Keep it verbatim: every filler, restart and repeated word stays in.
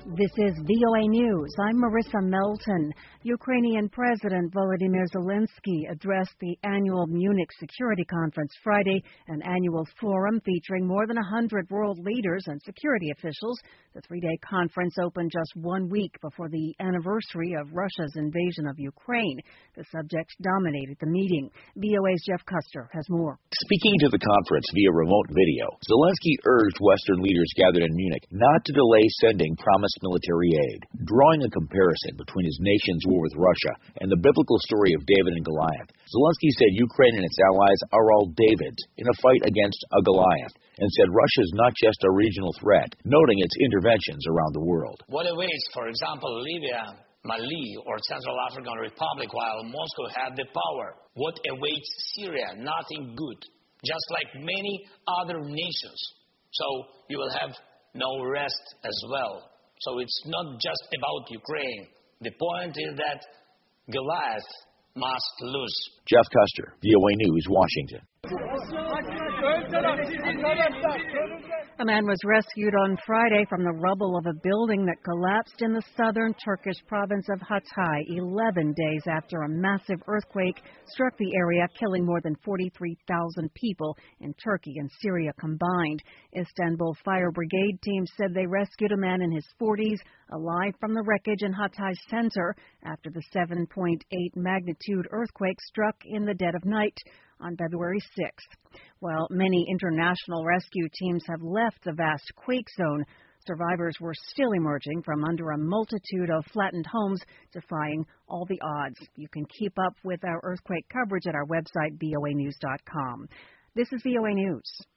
This is V O A News. I'm Marissa Melton. Ukrainian President Volodymyr Zelensky addressed the annual Munich Security Conference Friday, an annual forum featuring more than one hundred world leaders and security officials. The three-day conference opened just one week before the anniversary of Russia's invasion of Ukraine. The subject dominated the meeting. V O A's Jeff Custer has more. Speaking to the conference via remote video, Zelensky urged Western leaders gathered in Munich not to delay sending promised military aid, drawing a comparison between his nation's war with Russia and the biblical story of David and Goliath. Zelensky said Ukraine and its allies are all Davids in a fight against a Goliath, and said Russia is not just a regional threat, noting its interventions around the world. What awaits, for example, Libya, Mali, or Central African Republic, while Moscow had the power? What awaits Syria? Nothing good, just like many other nations. So you will have no rest as well. So it's not just about Ukraine. The point is that Goliath must lose. Jeff Custer, V O A News, Washington. A man was rescued on Friday from the rubble of a building that collapsed in the southern Turkish province of Hatay, eleven days after a massive earthquake struck the area, killing more than forty-three thousand people in Turkey and Syria combined. Istanbul Fire Brigade teams said they rescued a man in his forties, alive from the wreckage in Hatay center after the seven point eight magnitude earthquake struck in the dead of night on February sixth. While many international rescue teams have left the vast quake zone, survivors were still emerging from under a multitude of flattened homes, defying all the odds. You can keep up with our earthquake coverage at our website, V O A news dot com. This is V O A News.